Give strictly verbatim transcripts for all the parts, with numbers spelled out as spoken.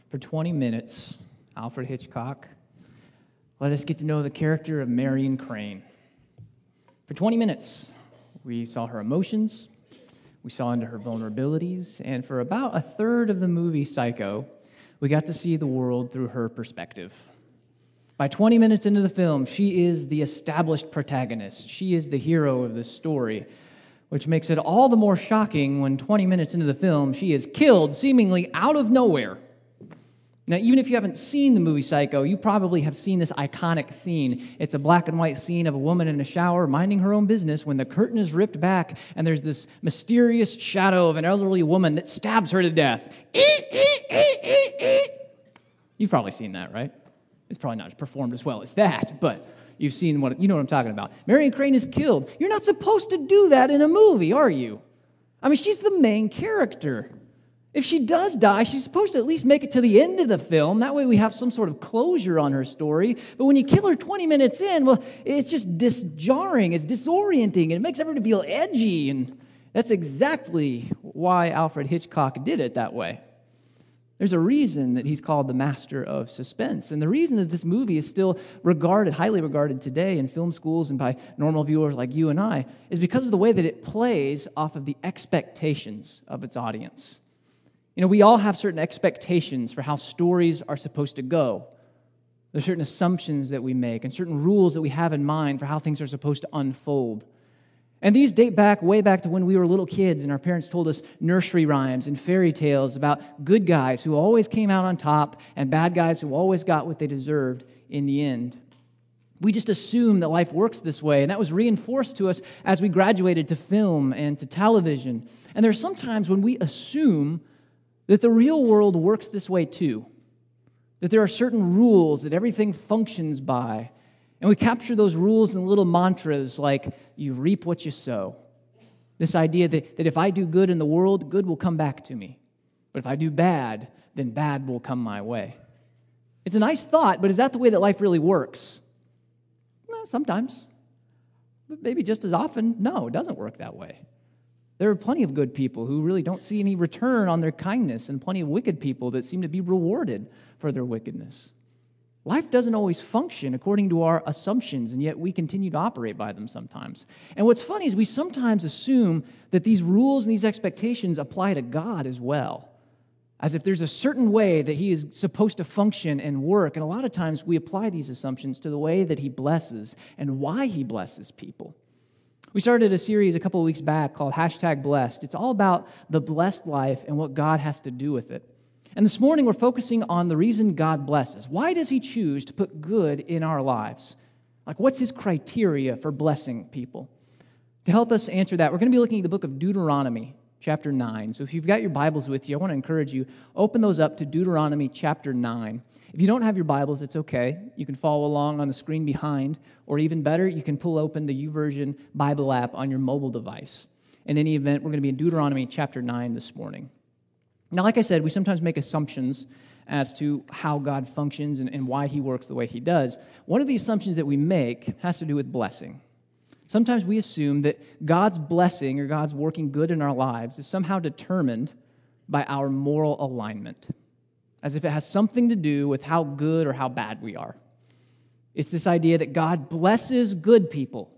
For twenty minutes, Alfred Hitchcock let us get to know the character of Marion Crane. For twenty minutes, we saw her emotions, we saw into her vulnerabilities, and for about a third of the movie Psycho, we got to see the world through her perspective. By twenty minutes into the film, she is the established protagonist. She is the hero of this story, which makes it all the more shocking when twenty minutes into the film, she is killed seemingly out of nowhere. Now, even if you haven't seen the movie Psycho, you probably have seen this iconic scene. It's a black and white scene of a woman in a shower minding her own business when the curtain is ripped back and there's this mysterious shadow of an elderly woman that stabs her to death. You've probably seen that, right? It's probably not performed as well as that, but you've seen what, you know what I'm talking about. Marion Crane is killed. You're not supposed to do that in a movie, are you? I mean, she's the main character. If she does die, she's supposed to at least make it to the end of the film. That way we have some sort of closure on her story. But when you kill her twenty minutes in, well, it's just disjarring, it's disorienting, and it makes everyone feel edgy. And that's exactly why Alfred Hitchcock did it that way. There's a reason that he's called the master of suspense. And the reason that this movie is still regarded, highly regarded today in film schools and by normal viewers like you and I, is because of the way that it plays off of the expectations of its audience. You know, we all have certain expectations for how stories are supposed to go. There's certain assumptions that we make and certain rules that we have in mind for how things are supposed to unfold. And these date back way back to when we were little kids and our parents told us nursery rhymes and fairy tales about good guys who always came out on top and bad guys who always got what they deserved in the end. We just assume that life works this way, and that was reinforced to us as we graduated to film and to television. And there's sometimes when we assume that the real world works this way too, that there are certain rules that everything functions by, and we capture those rules in little mantras like, you reap what you sow. This idea that, that if I do good in the world, good will come back to me. But if I do bad, then bad will come my way. It's a nice thought, but is that the way that life really works? Well, sometimes. But maybe just as often, no, it doesn't work that way. There are plenty of good people who really don't see any return on their kindness, and plenty of wicked people that seem to be rewarded for their wickedness. Life doesn't always function according to our assumptions, and yet we continue to operate by them sometimes. And what's funny is we sometimes assume that these rules and these expectations apply to God as well, as if there's a certain way that He is supposed to function and work. And a lot of times we apply these assumptions to the way that He blesses and why He blesses people. We started a series a couple of weeks back called Hashtag Blessed. It's all about the blessed life and what God has to do with it. And this morning we're focusing on the reason God blesses. Why does He choose to put good in our lives? Like, what's His criteria for blessing people? To help us answer that, we're going to be looking at the book of Deuteronomy, chapter nine. So if you've got your Bibles with you, I want to encourage you, open those up to Deuteronomy chapter nine. If you don't have your Bibles, it's okay. You can follow along on the screen behind, or even better, you can pull open the YouVersion Bible app on your mobile device. In any event, we're going to be in Deuteronomy chapter nine this morning. Now, like I said, we sometimes make assumptions as to how God functions and, and why He works the way He does. One of the assumptions that we make has to do with blessing. Sometimes we assume that God's blessing or God's working good in our lives is somehow determined by our moral alignment, as if it has something to do with how good or how bad we are. It's this idea that God blesses good people,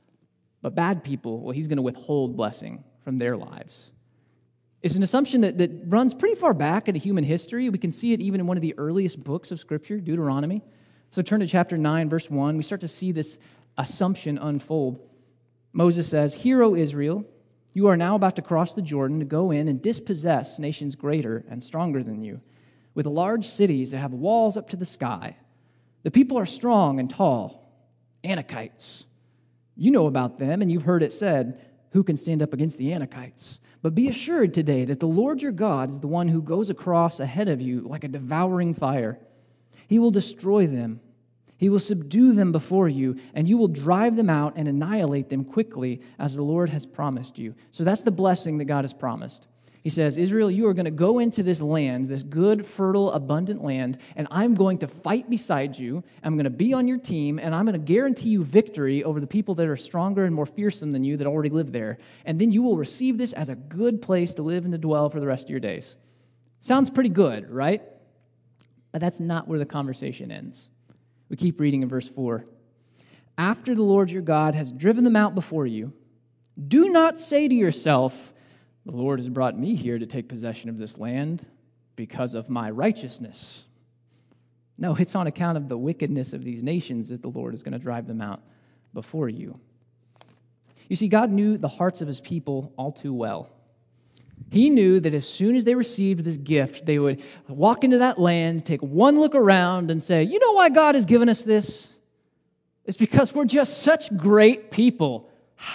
but bad people, well, He's going to withhold blessing from their lives. It's an assumption that, that runs pretty far back into human history. We can see it even in one of the earliest books of Scripture, Deuteronomy. So turn to chapter nine, verse one. We start to see this assumption unfold. Moses says, "Hear, O Israel, you are now about to cross the Jordan to go in and dispossess nations greater and stronger than you, with large cities that have walls up to the sky. The people are strong and tall, Anakites. You know about them, and you've heard it said, who can stand up against the Anakites? But be assured today that the Lord your God is the one who goes across ahead of you like a devouring fire. He will destroy them. He will subdue them before you, and you will drive them out and annihilate them quickly as the Lord has promised you." So that's the blessing that God has promised. He says, Israel, you are going to go into this land, this good, fertile, abundant land, and I'm going to fight beside you. I'm going to be on your team, and I'm going to guarantee you victory over the people that are stronger and more fearsome than you that already live there. And then you will receive this as a good place to live and to dwell for the rest of your days. Sounds pretty good, right? But that's not where the conversation ends. We keep reading in verse four. After the Lord your God has driven them out before you, do not say to yourself, the Lord has brought me here to take possession of this land because of my righteousness. No, it's on account of the wickedness of these nations that the Lord is going to drive them out before you. You see, God knew the hearts of his people all too well. He knew that as soon as they received this gift, they would walk into that land, take one look around, and say, you know why God has given us this? It's because we're just such great people.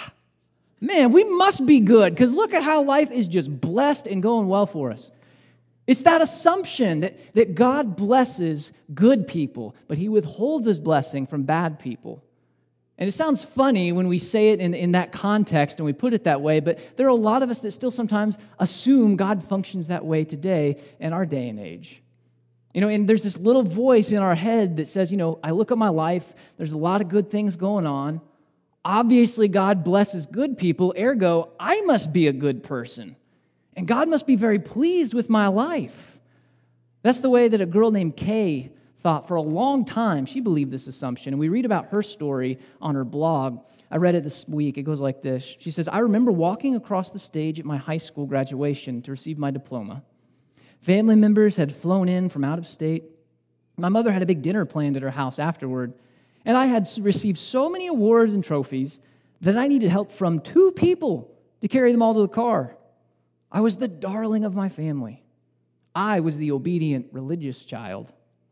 Man, we must be good, because look at how life is just blessed and going well for us. It's that assumption that, that God blesses good people, but he withholds his blessing from bad people. And it sounds funny when we say it in, in that context and we put it that way, but there are a lot of us that still sometimes assume God functions that way today in our day and age. You know, and there's this little voice in our head that says, you know, I look at my life, there's a lot of good things going on. Obviously, God blesses good people, ergo, I must be a good person. And God must be very pleased with my life. That's the way that a girl named Kay thought for a long time. She believed this assumption, and we read about her story on her blog. I read it this week. It goes like this. She says, I remember walking across the stage at my high school graduation to receive my diploma. Family members had flown in from out of state. My mother had a big dinner planned at her house afterward, and I had received so many awards and trophies that I needed help from two people to carry them all to the car. I was the darling of my family. I was the obedient religious child.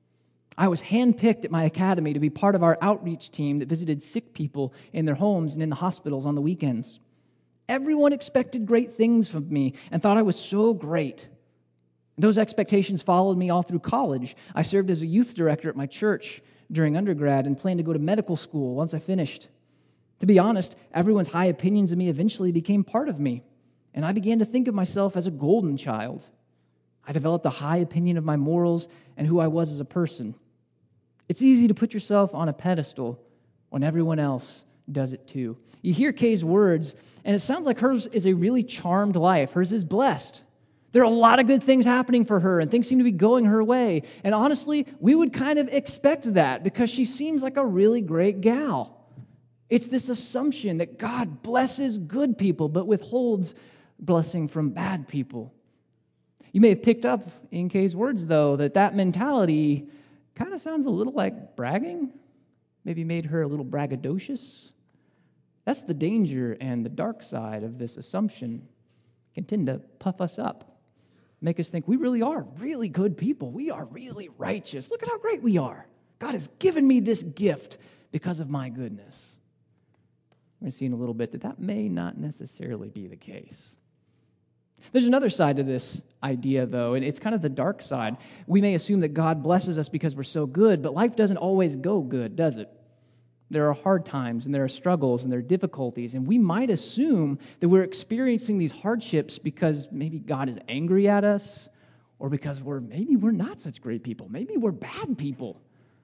I was handpicked at my academy to be part of our outreach team that visited sick people in their homes and in the hospitals on the weekends. Everyone expected great things from me and thought I was so great. Those expectations followed me all through college. I served as a youth director at my church during undergrad and planned to go to medical school once I finished. To be honest, everyone's high opinions of me eventually became part of me, and I began to think of myself as a golden child. I developed a high opinion of my morals and who I was as a person. It's easy to put yourself on a pedestal when everyone else does it too. You hear Kay's words, and it sounds like hers is a really charmed life. Hers is blessed. There are a lot of good things happening for her, and things seem to be going her way. And honestly, we would kind of expect that because she seems like a really great gal. It's this assumption that God blesses good people but withholds blessing from bad people. You may have picked up in Kay's words, though, that that mentality kind of sounds a little like bragging. Maybe made her a little braggadocious. That's the danger and the dark side of this assumption. It can tend to puff us up, make us think we really are really good people. We are really righteous. Look at how great we are. God has given me this gift because of my goodness. We're going to see in a little bit that that may not necessarily be the case. There's another side to this idea, though, and it's kind of the dark side. We may assume that God blesses us because we're so good, but life doesn't always go good, does it? There are hard times, and there are struggles, and there are difficulties, and we might assume that we're experiencing these hardships because maybe God is angry at us, or because we're maybe we're not such great people. Maybe we're bad people.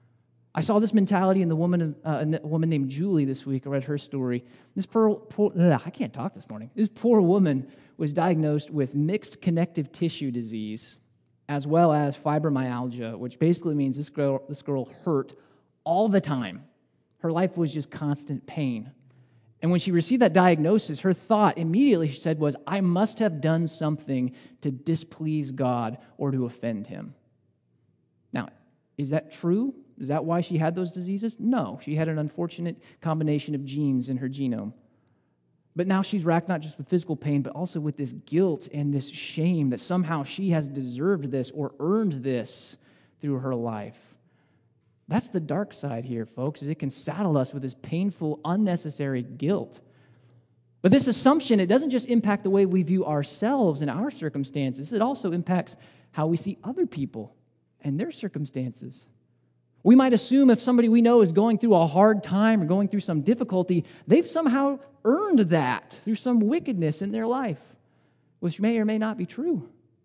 I saw this mentality in the woman, uh, a woman named Julie this week. I read her story. This poor, poor ugh, I can't talk this morning. This poor woman was diagnosed with mixed connective tissue disease, as well as fibromyalgia, which basically means this girl, this girl hurt all the time. Her life was just constant pain. And when she received that diagnosis, her thought immediately, she said, was, I must have done something to displease God or to offend him. Now, is that true? Is that why she had those diseases? No, she had an unfortunate combination of genes in her genome. But now she's racked not just with physical pain, but also with this guilt and this shame that somehow she has deserved this or earned this through her life. That's the dark side here, folks, is it can saddle us with this painful, unnecessary guilt. But this assumption, it doesn't just impact the way we view ourselves and our circumstances, it also impacts how we see other people and their circumstances. We might assume if somebody we know is going through a hard time or going through some difficulty, they've somehow earned that through some wickedness in their life, which may or may not be true.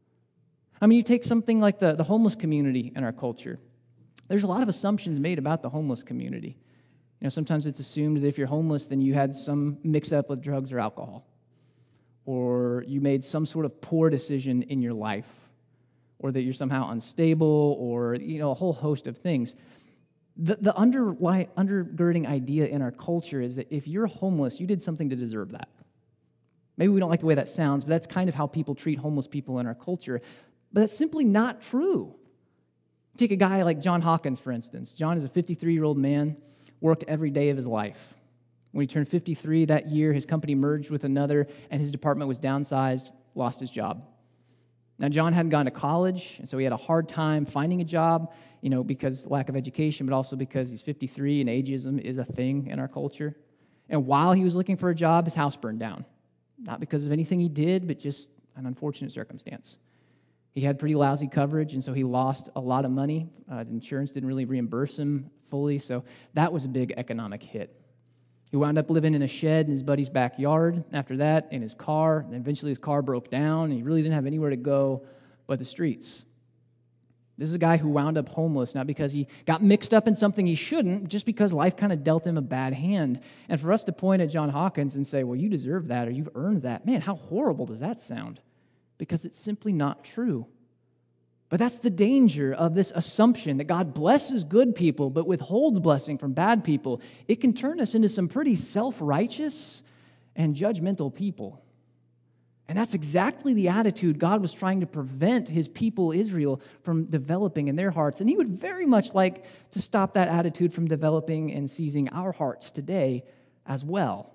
I mean, you take something like the, the homeless community in our culture. There's a lot of assumptions made about the homeless community. You know, sometimes it's assumed that if you're homeless, then you had some mix-up with drugs or alcohol, or you made some sort of poor decision in your life, or that you're somehow unstable, or, you know, a whole host of things. The, the underlying, undergirding idea in our culture is that if you're homeless, you did something to deserve that. Maybe we don't like the way that sounds, but that's kind of how people treat homeless people in our culture. But that's simply not true. Take a guy like John Hawkins, for instance. John is a fifty-three-year-old man, worked every day of his life. When he turned fifty-three that year, his company merged with another, and his department was downsized, lost his job. Now, John hadn't gone to college, and so he had a hard time finding a job, you know, because lack of education, but also because he's fifty-three, and ageism is a thing in our culture. And while he was looking for a job, his house burned down. Not because of anything he did, but just an unfortunate circumstance. He had pretty lousy coverage, and so he lost a lot of money. Uh, the insurance didn't really reimburse him fully, so that was a big economic hit. He wound up living in a shed in his buddy's backyard. After that, in his car, and eventually his car broke down, and he really didn't have anywhere to go but the streets. This is a guy who wound up homeless, not because he got mixed up in something he shouldn't, just because life kind of dealt him a bad hand. And for us to point at John Hawkins and say, well, you deserve that, or you've earned that, man, how horrible does that sound? Because it's simply not true. But that's the danger of this assumption that God blesses good people but withholds blessing from bad people. It can turn us into some pretty self-righteous and judgmental people. And that's exactly the attitude God was trying to prevent his people Israel from developing in their hearts. And he would very much like to stop that attitude from developing and seizing our hearts today as well.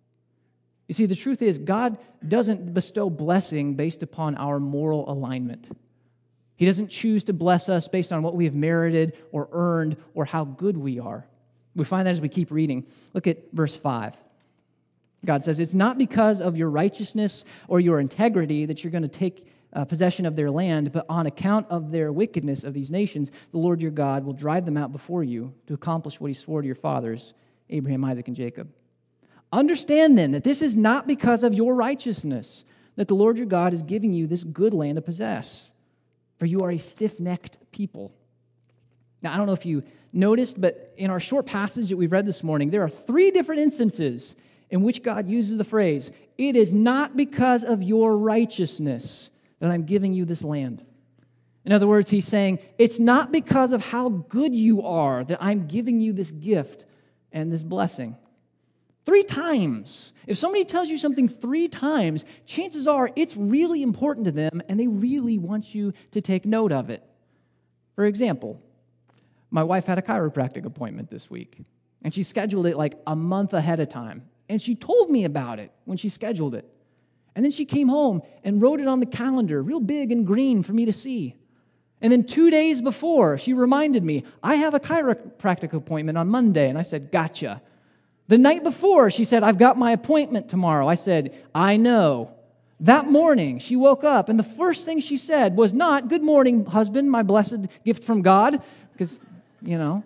You see, the truth is, God doesn't bestow blessing based upon our moral alignment. He doesn't choose to bless us based on what we have merited or earned or how good we are. We find that as we keep reading. Look at verse five. God says, it's not because of your righteousness or your integrity that you're going to take uh, possession of their land, but on account of their wickedness of these nations, the Lord your God will drive them out before you to accomplish what he swore to your fathers, Abraham, Isaac, and Jacob. Understand then that this is not because of your righteousness that the Lord your God is giving you this good land to possess, for you are a stiff-necked people. Now, I don't know if you noticed, but in our short passage that we've read this morning, there are three different instances in which God uses the phrase, it is not because of your righteousness that I'm giving you this land. In other words, he's saying, it's not because of how good you are that I'm giving you this gift and this blessing. Three times. If somebody tells you something three times, chances are it's really important to them and they really want you to take note of it. For example, my wife had a chiropractic appointment this week, and she scheduled it like a month ahead of time. And she told me about it when she scheduled it. And then she came home and wrote it on the calendar, real big and green for me to see. And then two days before, she reminded me, I have a chiropractic appointment on Monday. And I said, gotcha. The night before, she said, I've got my appointment tomorrow. I said, I know. That morning, she woke up, and the first thing she said was not, good morning, husband, my blessed gift from God, because, you know.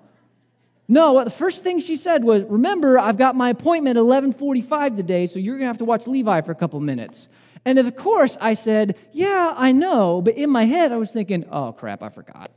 No, the first thing she said was, remember, I've got my appointment at eleven forty-five today, so you're going to have to watch Levi for a couple minutes. And of course, I said, yeah, I know, but in my head, I was thinking, oh, crap, I forgot.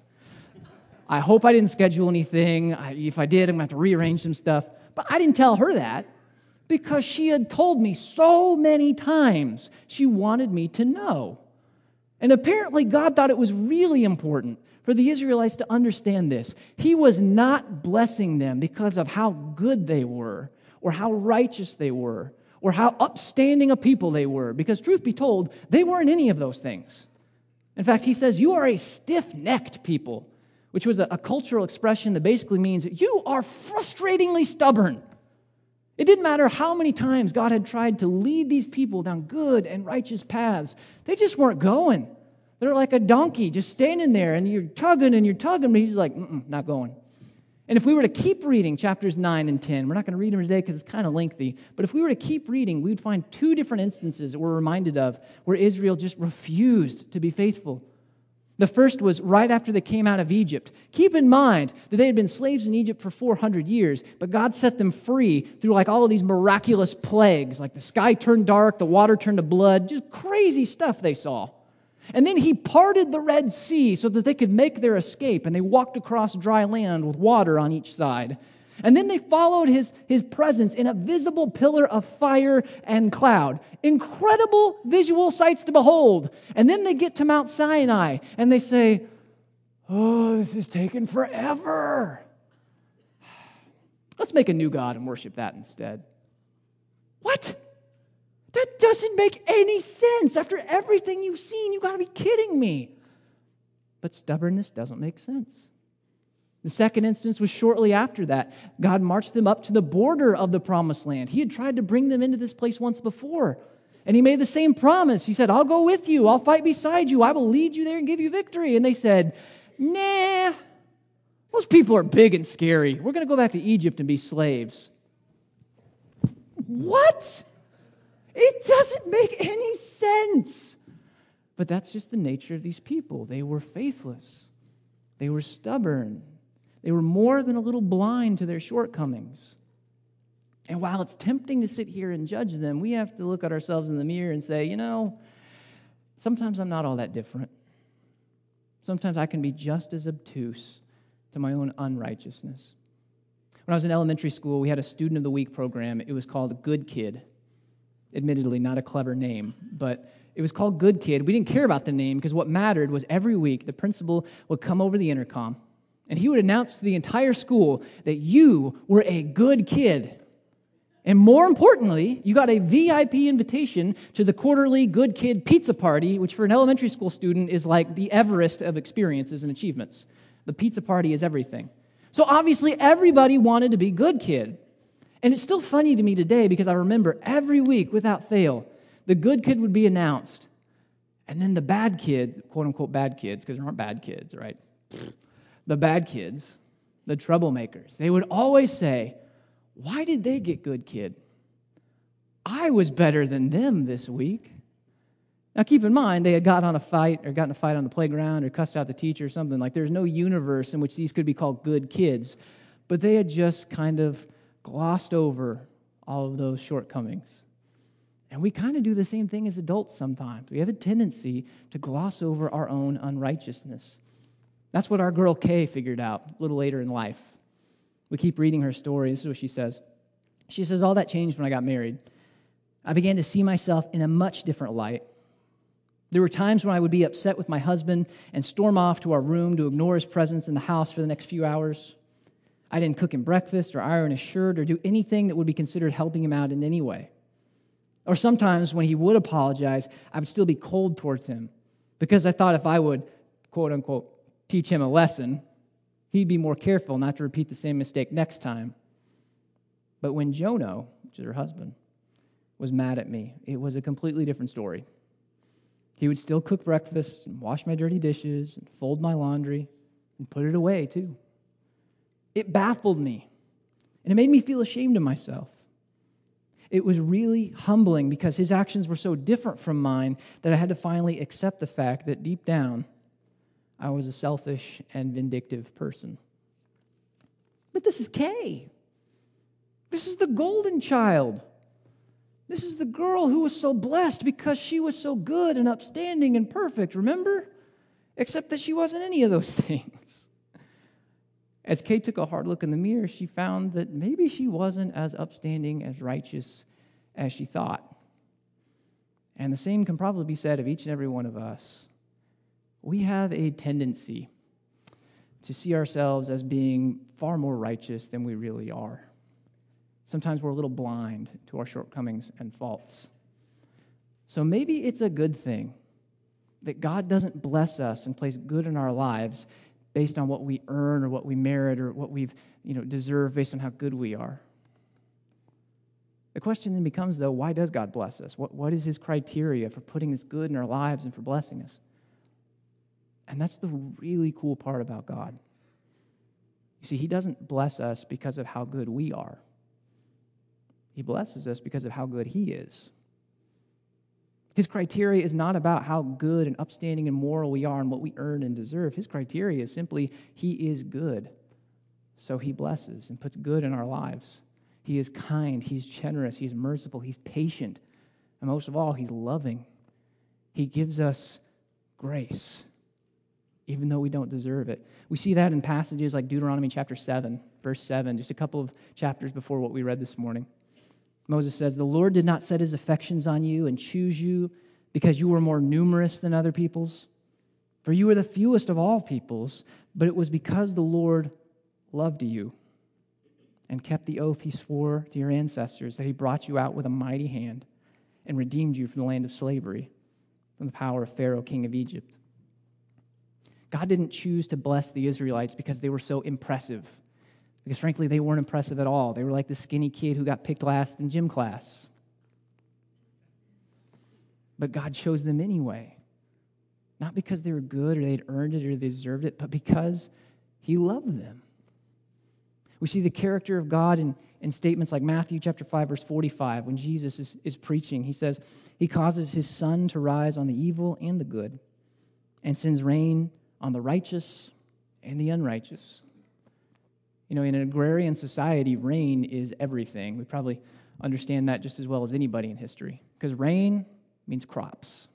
I hope I didn't schedule anything. I, if I did, I'm going to have to rearrange some stuff. But I didn't tell her that because she had told me so many times she wanted me to know. And apparently, God thought it was really important for the Israelites to understand this. He was not blessing them because of how good they were or how righteous they were or how upstanding a people they were. Because truth be told, they weren't any of those things. In fact, he says, you are a stiff-necked people, which was a, a cultural expression that basically means you are frustratingly stubborn. It didn't matter how many times God had tried to lead these people down good and righteous paths. They just weren't going. They're like a donkey just standing there, and you're tugging and you're tugging, but he's like, mm-mm, not going. And if we were to keep reading chapters nine and ten, we're not going to read them today because it's kind of lengthy, but if we were to keep reading, we would find two different instances that we're reminded of where Israel just refused to be faithful. The first was right after they came out of Egypt. Keep in mind that they had been slaves in Egypt for four hundred years, but God set them free through like all of these miraculous plagues, like the sky turned dark, the water turned to blood, just crazy stuff they saw. And then he parted the Red Sea so that they could make their escape, and they walked across dry land with water on each side. And then they followed his, his presence in a visible pillar of fire and cloud. Incredible visual sights to behold. And then they get to Mount Sinai and they say, oh, this is taking forever. Let's make a new God and worship that instead. What? That doesn't make any sense. After everything you've seen, you've got to be kidding me. But stubbornness doesn't make sense. The second instance was shortly after that. God marched them up to the border of the promised land. He had tried to bring them into this place once before. And he made the same promise. He said, I'll go with you. I'll fight beside you. I will lead you there and give you victory. And they said, nah, those people are big and scary. We're going to go back to Egypt and be slaves. What? It doesn't make any sense. But that's just the nature of these people. They were faithless. They were stubborn. They were more than a little blind to their shortcomings. And while it's tempting to sit here and judge them, we have to look at ourselves in the mirror and say, you know, sometimes I'm not all that different. Sometimes I can be just as obtuse to my own unrighteousness. When I was in elementary school, we had a Student of the Week program. It was called Good Kid. Admittedly, not a clever name, but it was called Good Kid. We didn't care about the name because what mattered was every week the principal would come over the intercom and he would announce to the entire school that you were a good kid. And more importantly, you got a V I P invitation to the quarterly Good Kid pizza party, which for an elementary school student is like the Everest of experiences and achievements. The pizza party is everything. So obviously everybody wanted to be Good Kid. And it's still funny to me today because I remember every week, without fail, the good kid would be announced. And then the bad kid, quote-unquote bad kids, because there aren't bad kids, right? The bad kids, the troublemakers, they would always say, why did they get good kid? I was better than them this week. Now keep in mind, they had got on a fight or gotten a fight on the playground or cussed out the teacher or something. Like there's no universe in which these could be called good kids. But they had just kind of glossed over all of those shortcomings. And we kind of do the same thing as adults sometimes. We have a tendency to gloss over our own unrighteousness. That's what our girl Kay figured out a little later in life. We keep reading her story. This is what she says. She says, all that changed when I got married. I began to see myself in a much different light. There were times when I would be upset with my husband and storm off to our room to ignore his presence in the house for the next few hours. I didn't cook him breakfast or iron his shirt or do anything that would be considered helping him out in any way. Or sometimes when he would apologize, I would still be cold towards him because I thought if I would, quote unquote, teach him a lesson, he'd be more careful not to repeat the same mistake next time. But when Jono, which is her husband, was mad at me, it was a completely different story. He would still cook breakfast and wash my dirty dishes and fold my laundry and put it away too. It baffled me, and it made me feel ashamed of myself. It was really humbling because his actions were so different from mine that I had to finally accept the fact that deep down, I was a selfish and vindictive person. But this is Kay. This is the golden child. This is the girl who was so blessed because she was so good and upstanding and perfect, remember? Except that she wasn't any of those things. As Kay took a hard look in the mirror, she found that maybe she wasn't as upstanding, as righteous as she thought. And the same can probably be said of each and every one of us. We have a tendency to see ourselves as being far more righteous than we really are. Sometimes we're a little blind to our shortcomings and faults. So maybe it's a good thing that God doesn't bless us and place good in our lives based on what we earn or what we merit or what we've, you know, deserve based on how good we are. The question then becomes, though, why does God bless us? What, what is his criteria for putting this good in our lives and for blessing us? And that's the really cool part about God. You see, he doesn't bless us because of how good we are. He blesses us because of how good he is. His criteria is not about how good and upstanding and moral we are and what we earn and deserve. His criteria is simply he is good. So he blesses and puts good in our lives. He is kind, he's generous, he's merciful, he's patient, and most of all, he's loving. He gives us grace. even though we don't deserve it. We see that in passages like Deuteronomy chapter seven, verse seven, just a couple of chapters before what we read this morning. Moses says, "The Lord did not set his affections on you and choose you because you were more numerous than other peoples. For you were the fewest of all peoples, but it was because the Lord loved you and kept the oath he swore to your ancestors that he brought you out with a mighty hand and redeemed you from the land of slavery, from the power of Pharaoh, king of Egypt." God didn't choose to bless the Israelites because they were so impressive. Because frankly, they weren't impressive at all. They were like the skinny kid who got picked last in gym class. But God chose them anyway. Not because they were good or they'd earned it or they deserved it, but because he loved them. We see the character of God in, in statements like Matthew chapter five, verse forty-five, when Jesus is, is preaching. He says, he causes his sun to rise on the evil and the good, and sends rain on the righteous and the unrighteous. You know, in an agrarian society, rain is everything. We probably understand that just as well as anybody in history. Because rain means crops.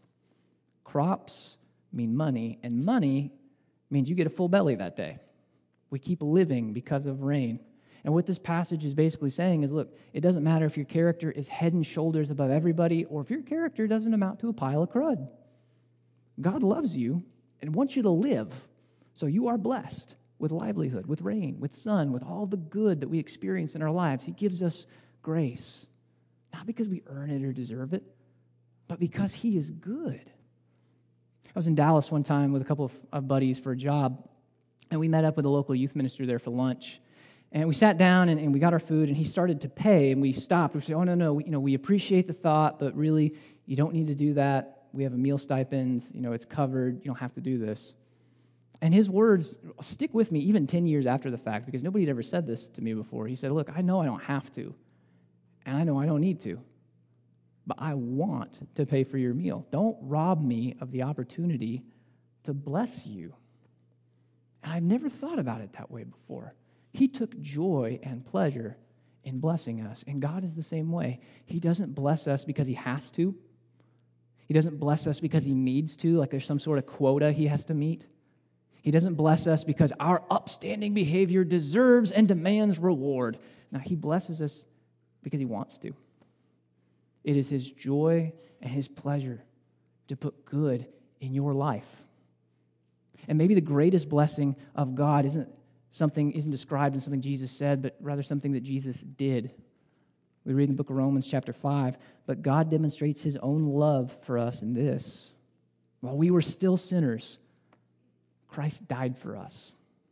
Crops mean money, and money means you get a full belly that day. We keep living because of rain. And what this passage is basically saying is, look, it doesn't matter if your character is head and shoulders above everybody or if your character doesn't amount to a pile of crud. God loves you and wants you to live, so you are blessed with livelihood, with rain, with sun, with all the good that we experience in our lives. He gives us grace, not because we earn it or deserve it, but because he is good. I was in Dallas one time with a couple of, of buddies for a job, and we met up with a local youth minister there for lunch. And we sat down, and, and we got our food, and he started to pay, and we stopped. We said, oh, no, no, we, you know, we appreciate the thought, but really, you don't need to do that. We have a meal stipend. You know, it's covered. You don't have to do this. And his words stick with me even ten years after the fact, because nobody had ever said this to me before. He said, look, I know I don't have to, and I know I don't need to, but I want to pay for your meal. Don't rob me of the opportunity to bless you. And I've never thought about it that way before. He took joy and pleasure in blessing us, and God is the same way. He doesn't bless us because he has to. He doesn't bless us because he needs to, like there's some sort of quota he has to meet. He doesn't bless us because our upstanding behavior deserves and demands reward. Now, he blesses us because he wants to. It is his joy and his pleasure to put good in your life. And maybe the greatest blessing of God isn't something isn't described in something Jesus said, but rather something that Jesus did. We read in the book of Romans chapter five, but God demonstrates his own love for us in this. While we were still sinners, Christ died for us.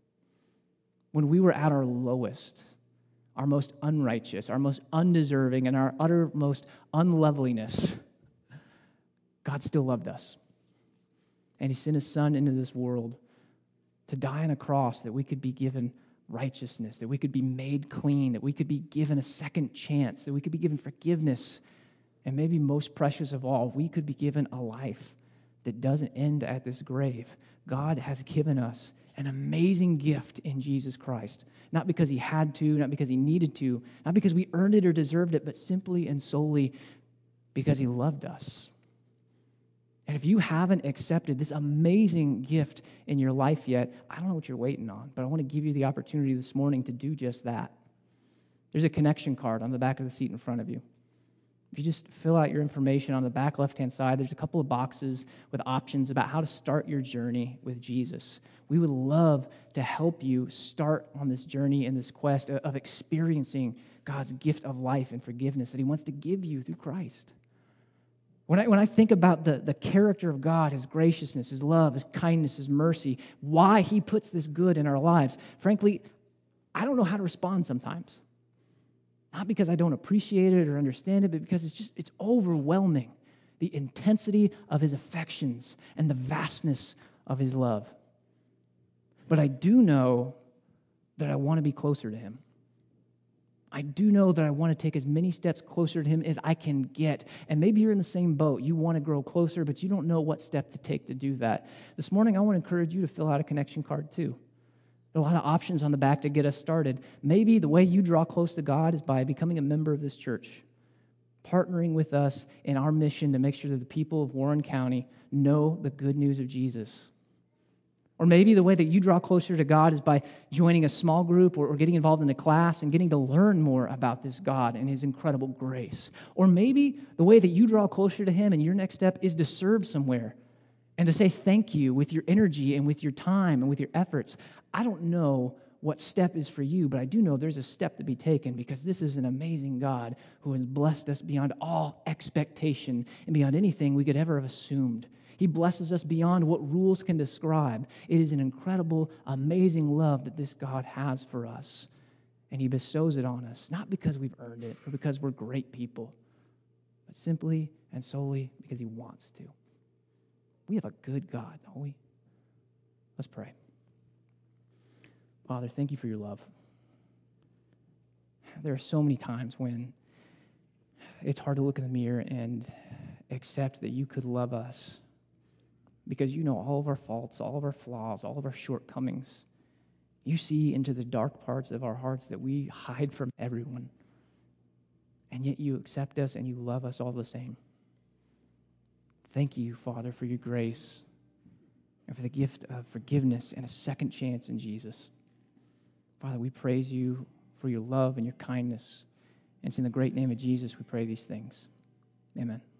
When we were at our lowest, our most unrighteous, our most undeserving, and our uttermost unloveliness, God still loved us. And he sent his son into this world to die on a cross that we could be given righteousness, that we could be made clean, that we could be given a second chance, that we could be given forgiveness, and maybe most precious of all, we could be given a life that doesn't end at this grave. God has given us an amazing gift in Jesus Christ, not because he had to, not because he needed to, not because we earned it or deserved it, but simply and solely because he loved us. And if you haven't accepted this amazing gift in your life yet, I don't know what you're waiting on, but I want to give you the opportunity this morning to do just that. There's a connection card on the back of the seat in front of you. If you just fill out your information on the back left-hand side, there's a couple of boxes with options about how to start your journey with Jesus. We would love to help you start on this journey and this quest of experiencing God's gift of life and forgiveness that he wants to give you through Christ. When I, when I think about the, the character of God, his graciousness, his love, his kindness, his mercy, why he puts this good in our lives, frankly, I don't know how to respond sometimes. Not because I don't appreciate it or understand it, but because it's just, it's overwhelming, the intensity of his affections and the vastness of his love. But I do know that I want to be closer to him. I do know that I want to take as many steps closer to him as I can get. And maybe you're in the same boat. You want to grow closer, but you don't know what step to take to do that. This morning, I want to encourage you to fill out a connection card too. There are a lot of options on the back to get us started. Maybe the way you draw close to God is by becoming a member of this church, partnering with us in our mission to make sure that the people of Warren County know the good news of Jesus. Or maybe the way that you draw closer to God is by joining a small group or, or getting involved in a class and getting to learn more about this God and his incredible grace. Or maybe the way that you draw closer to him and your next step is to serve somewhere and to say thank you with your energy and with your time and with your efforts. I don't know what step is for you, but I do know there's a step to be taken because this is an amazing God who has blessed us beyond all expectation and beyond anything we could ever have assumed. He blesses us beyond what rules can describe. It is an incredible, amazing love that this God has for us. And he bestows it on us, not because we've earned it or because we're great people, but simply and solely because he wants to. We have a good God, don't we? Let's pray. Father, thank you for your love. There are so many times when it's hard to look in the mirror and accept that you could love us because you know all of our faults, all of our flaws, all of our shortcomings. You see into the dark parts of our hearts that we hide from everyone. And yet you accept us and you love us all the same. Thank you, Father, for your grace and for the gift of forgiveness and a second chance in Jesus. Father, we praise you for your love and your kindness. And it's in the great name of Jesus we pray these things. Amen.